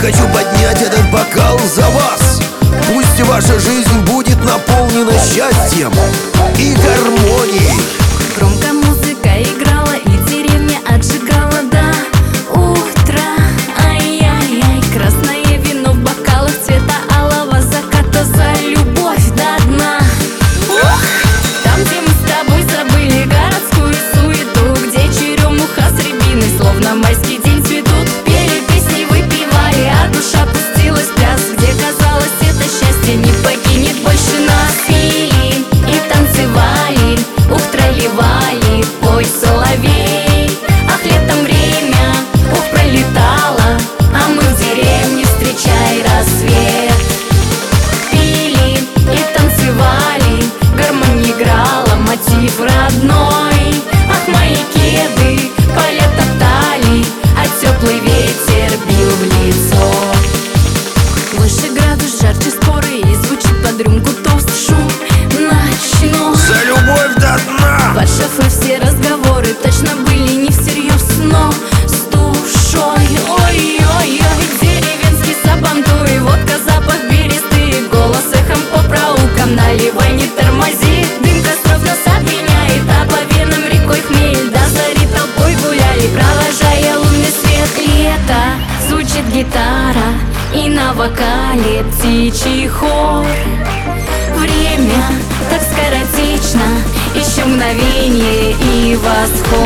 хочу поднять этот бокал за вас. Пусть ваша жизнь будет наполнена счастьем и гармонией. Громко музыка играла, и деревня отжигала до утра. Ай-яй-яй, красное вино в бокалах цвета алого заката за любовь до дна. Там, где мы с тобой забыли городскую суету, где черемуха с рябиной словно майский день цветут. Пели песни, выпивали, а душа пустилась в пляс, где казалось, это счастье не покинет больше нас. Пили и танцевали, ух, тролливали, пой, соловей. Ах, летом время, ух, пролетало, а мы в деревне, встречай рассвет. Пили и танцевали, гармонь играла, мотив родной. Ах, мои кеды поля топтали, а теплый ветер бил в лицо. Выше градус, жарче споры, и звучит под рюмку тост, шум ночной. За любовь до дна! Под шофе все разговоры точно были не всерьез, но с душой. Ой-ой-ой, деревенский сабантуй, водка, запах бересты, голос эхом по проулкам, наливай, не тормози. Дым костров нас обвиняет, а по венам рекой хмель, до зари толпой гуляли, провожая лунный свет. Лето, звучит гитара, и на вокале птичий хор. Время так скоротечно, еще мгновение и восход.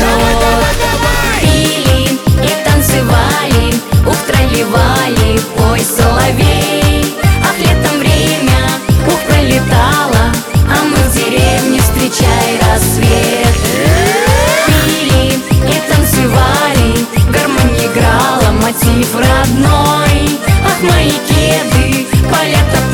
Пили и танцевали, ух, тролливали, пой, соловей. Ах, летом время, ух, пролетало, а мы в деревне, встречай рассвет. Пили и танцевали, гармонь играла, мотив родной. Ах, мои кеды поля